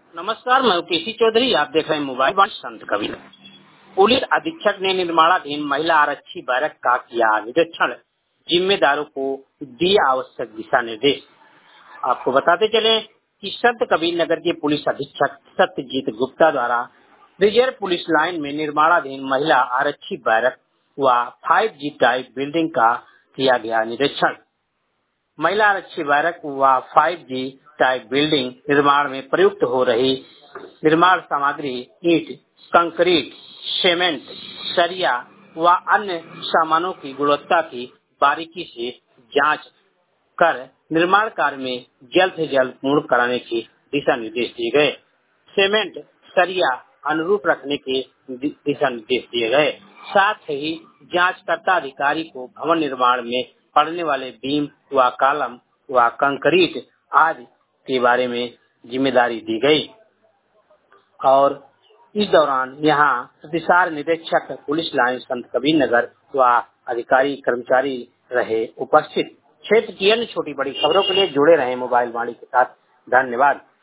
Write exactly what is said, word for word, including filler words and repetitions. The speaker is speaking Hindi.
नमस्कार, मैं केसी चौधरी। आप देख रहे हैं मोबाइल वन संत कबीर। पुलिस अधीक्षक ने निर्माणाधीन महिला आरक्षी बैरक का किया निरीक्षण, जिम्मेदारों को दिए आवश्यक दिशा निर्देश। आपको बताते चले कि संत कबीर नगर के पुलिस अधीक्षक सत्यजीत गुप्ता द्वारा रिजर्व पुलिस लाइन में निर्माणाधीन महिला आरक्षी बैरक व फाइव जी टाइप बिल्डिंग का किया गया निरीक्षण। महिला आरक्षी बैरक व फाइव जी टाइप बिल्डिंग निर्माण में प्रयुक्त हो रही निर्माण सामग्री ईंट, कंक्रीट, सीमेंट, सरिया व अन्य सामानों की गुणवत्ता की बारीकी से जांच कर निर्माण कार्य में जल्द से जल्द पूर्ण कराने के दिशा निर्देश दिए गए। सीमेंट, सरिया अनुरूप रखने के दिशा निर्देश दिए गए। साथ ही जांचकर्ता अधिकारी को भवन निर्माण में पड़ने वाले बीम व कॉलम व कंक्रीट आदि के बारे में जिम्मेदारी दी गई। और इस दौरान यहाँ प्रतिसार निरीक्षक पुलिस लाइन संत कबीर नगर व अधिकारी कर्मचारी रहे उपस्थित। क्षेत्र की अन्य छोटी बड़ी खबरों के लिए जुड़े रहे मोबाइल वाणी के साथ। धन्यवाद।